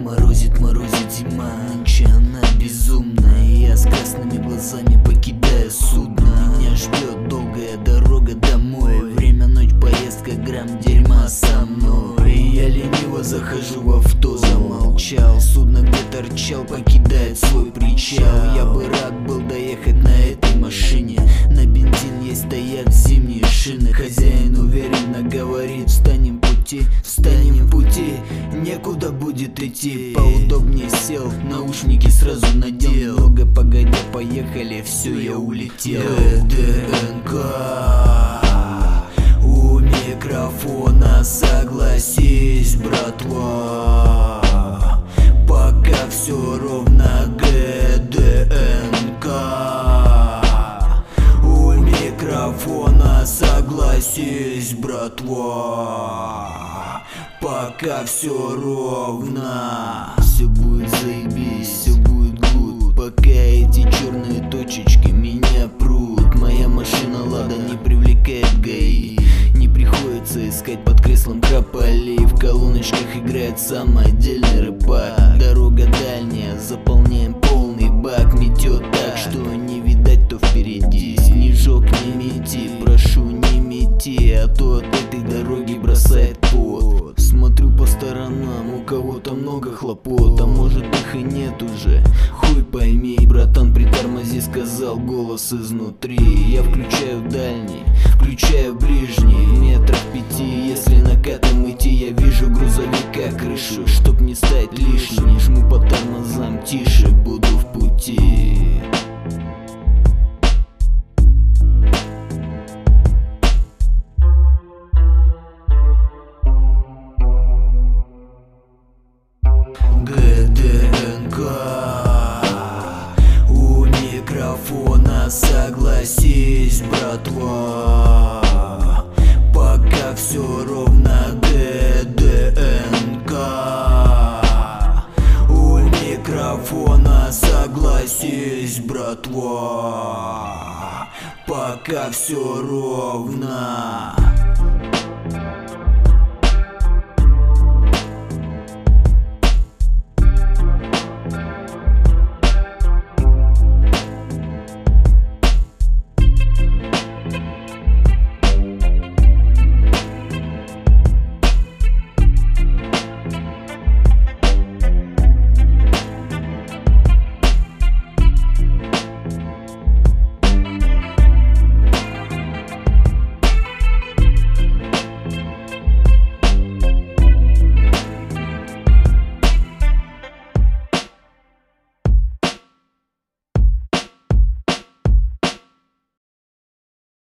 Морозит, морозит зима, нынче она безумная. Я с красными глазами покидаю судно. Меня ждет долгая дорога домой. Время, ночь, поездка, грамм дерьма со мной. Я лениво захожу в авто, замолчал. Судно, где торчал, покидает свой причал. Я бы рад был доехать на этой машине. На бензин ей стоят зимние шины. Хозяин уверенно говорит: встанем в пути, некуда будет идти. Поудобнее сел, наушники сразу надел. Много погодя, поехали, все, я улетел. ДНК у микрофона, согласись, братва, пока все ровно. ГДНК у микрофона, согласись, братва, пока все ровно. Все будет заебись, все будет гуд, пока эти черные точечки меня прут. Моя машина Лада не привлекает ГАИ, не приходится искать под креслом крополей. В колоночках играет самодельный рэпак. Дорога дальняя, заполняем полный бак. Метет так, что не видать, то впереди. Снежок не мети, прошу не мети, а то от этой дороги бросает пот. Смотрю по сторонам, у кого-то много хлопот, а может их и нет уже, хуй пойми. Братан, притормози, сказал голос изнутри. Я включаю дальний, включаю ближний. В метрах 5, если накатом идти, я вижу грузовика крышу. Чтоб не стать лишним, жму по тормозам, тише, буду в пути. ГДНК у микрофона, согласись, братва, пока все ровно. ГДНК у микрофона, согласись, братва, пока все ровно.